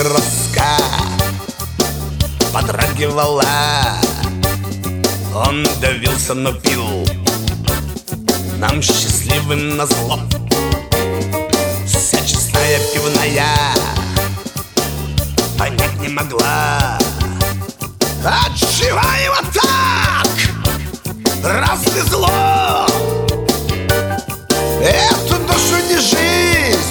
подростка подрагивала. Он давился, но пил нам счастливым назло. Вся честная пивная понять не могла, отчего его так развезло. Эту душу не жизнь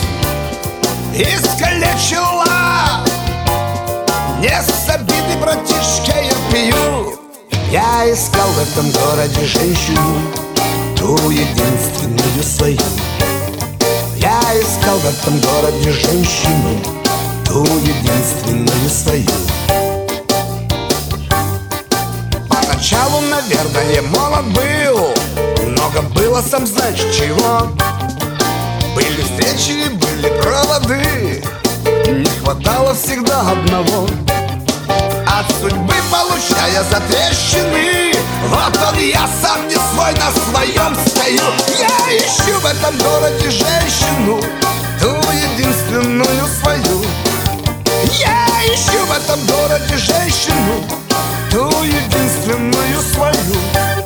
искалечила. Не с обиды, братишка, я пью. Я искал в этом городе женщину, ту единственную свою. Я искал в этом городе женщину, ту единственную свою. Поначалу, наверное, молод был, много было, сам знаешь чего. Были встречи, были проводы, не хватало всегда одного. От судьбы получая затрещины, вот он я сам не свой, на своем стою. Я ищу в этом городе женщину, ту единственную свою. Я ищу в этом городе женщину, ту единственную свою.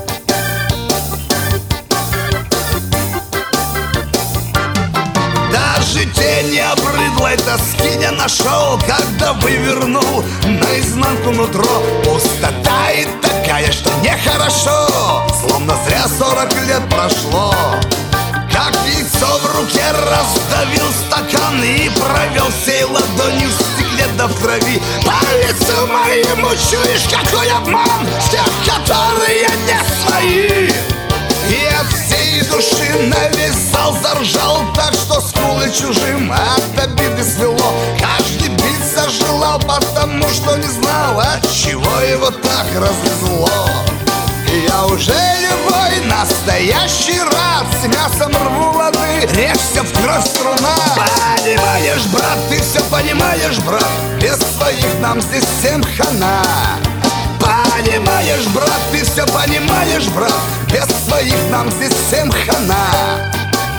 Даже тени обрыдлой тоски не нашел, когда вывернул наизнанку нутро. Пустота и такая, что нехорошо, словно зря 40 лет прошло. Как яйцо в руке раздавил стакан и провел всей ладонью в стекле да в крови. По лицу моему чуешь, какой обман тех, которые не свои. И от всей души на весь зал заржал так, что скулы чужим от обиды свело. Каждый биться желал, потому что не знал, от чего его так развезло. И я уже любой настоящий рад, с мясом рву лады, режься в кровь струна. Понимаешь, брат, ты все понимаешь, брат, без своих нам здесь всем хана. Понимаешь, брат, ты все понимаешь, брат, без своих нам здесь всем хана.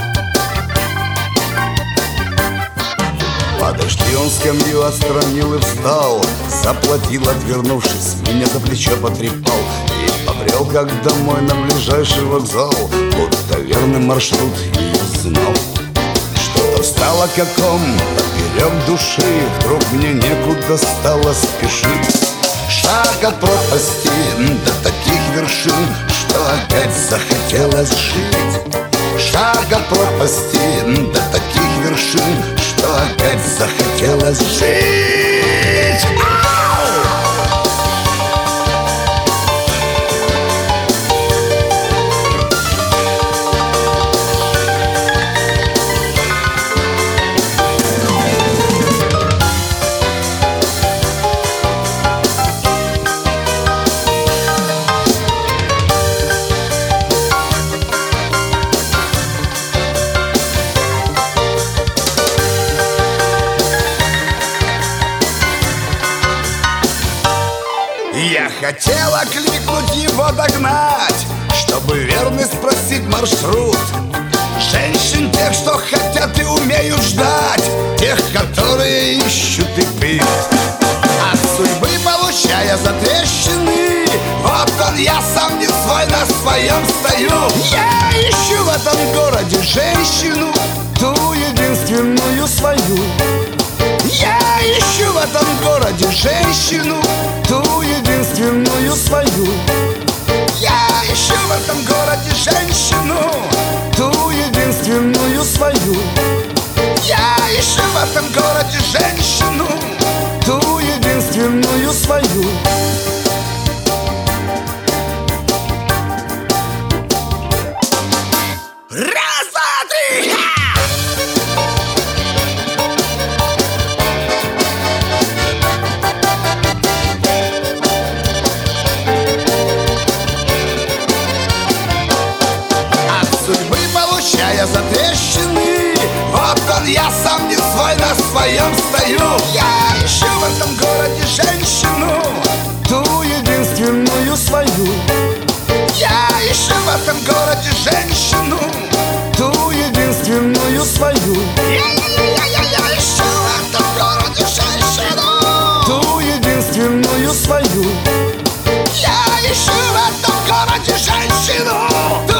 Подожди, он скамью отстранил и встал, заплатил, отвернувшись, меня за плечо потрепал и побрел как домой на ближайший вокзал, будто верный маршрут ее знал. Что-то встало как он поперек души, вдруг мне некуда стало спешить. Шаг от пропасти до таких вершин, что опять захотелось жить. Шаг от пропасти до таких вершин, что опять захотелось жить. Я хотела кликнуть его, догнать, чтобы верный спросить маршрут. Женщин тех, что хотят и умеют ждать, тех, которые ищут и пьют. От судьбы получая затрещины, вот он я сам не свой, на своем стою. Я ищу в этом городе женщину, ту единственную свою. Я ищу в этом городе женщину, ту единственную свою. Я ищу в этом городе женщину, ту единственную свою. Я ищу в этом городе женщину, ту единственную свою. Раз, два, три, ха! Получая затрещины, вот он я сам не свой, на своем стою. Я ищу в этом городе женщину, ту единственную свою. Я ищу в этом городе женщину, ту единственную свою. Я ищу в этом городе женщину. женщину.